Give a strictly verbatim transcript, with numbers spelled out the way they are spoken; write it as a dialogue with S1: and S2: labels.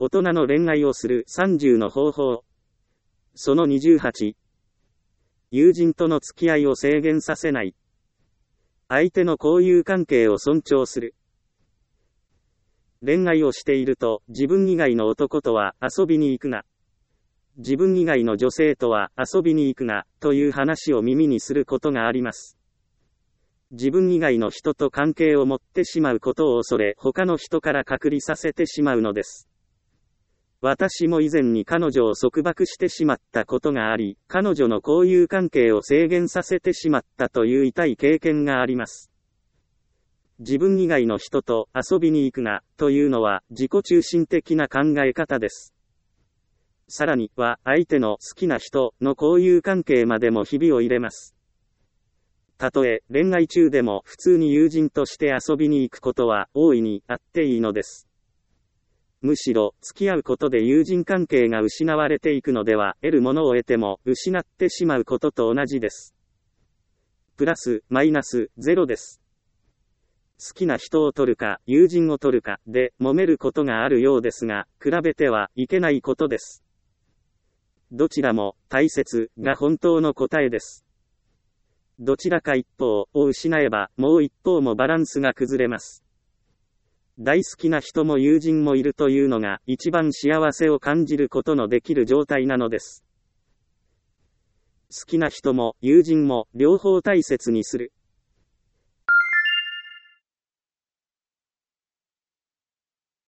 S1: 大人の恋愛をするさんじゅうの方法。そのにじゅうはち。友人との付き合いを制限させない。相手の交友関係を尊重する。恋愛をしていると、自分以外の男とは遊びに行くな。自分以外の女性とは遊びに行くな、という話を耳にすることがあります。自分以外の人と関係を持ってしまうことを恐れ、他の人から隔離させてしまうのです。私も以前に彼女を束縛してしまったことがあり、彼女の交友関係を制限させてしまったという痛い経験があります。自分以外の人と遊びに行くな、というのは自己中心的な考え方です。さらには、相手の好きな人の交友関係までもひびを入れます。たとえ恋愛中でも普通に友人として遊びに行くことは大いにあっていいのです。むしろ、付き合うことで友人関係が失われていくのでは、得るものを得ても失ってしまうことと同じです。プラス、マイナス、ゼロです。好きな人を取るか、友人を取るか、で、揉めることがあるようですが、比べてはいけないことです。どちらも、大切、が本当の答えです。どちらか一方を失えば、もう一方もバランスが崩れます。大好きな人も友人もいるというのが、一番幸せを感じることのできる状態なのです。好きな人も友人も両方大切にする。